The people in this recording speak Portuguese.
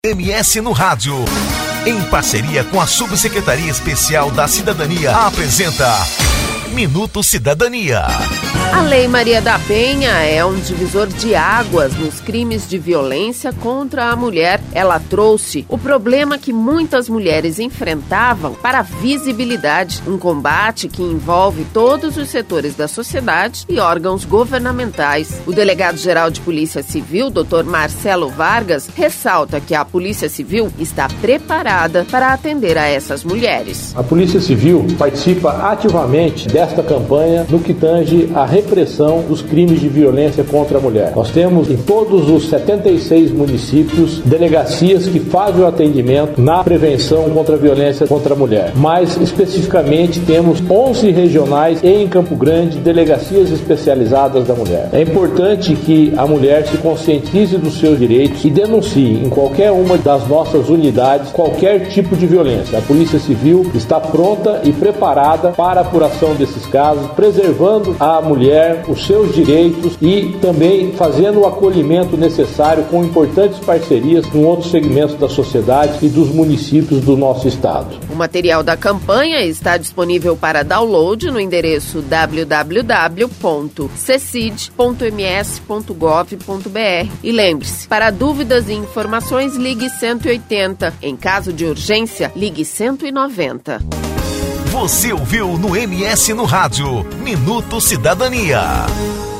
MS no Rádio, em parceria com a Subsecretaria Especial da Cidadania, apresenta Minuto Cidadania. A Lei Maria da Penha é um divisor de águas nos crimes de violência contra a mulher. Ela trouxe o problema que muitas mulheres enfrentavam para a visibilidade, um combate que envolve todos os setores da sociedade e órgãos governamentais. O delegado-geral de Polícia Civil, Dr. Marcelo Vargas, ressalta que a Polícia Civil está preparada para atender a essas mulheres. A Polícia Civil participa ativamente desta campanha no que tange a repressão dos crimes de violência contra a mulher. Nós temos em todos os 76 municípios delegacias que fazem o atendimento na prevenção contra a violência contra a mulher. Mais especificamente, temos 11 regionais e em Campo Grande delegacias especializadas da mulher. É importante que a mulher se conscientize dos seus direitos e denuncie em qualquer uma das nossas unidades qualquer tipo de violência. A Polícia Civil está pronta e preparada para a apuração desses casos, preservando a mulher, os seus direitos e também fazendo o acolhimento necessário com importantes parcerias com outros segmentos da sociedade e dos municípios do nosso estado. O material da campanha está disponível para download no endereço www.cecid.ms.gov.br. E lembre-se, para dúvidas e informações, ligue 180. Em caso de urgência, ligue 190. Você ouviu no MS no Rádio, Minuto Cidadania.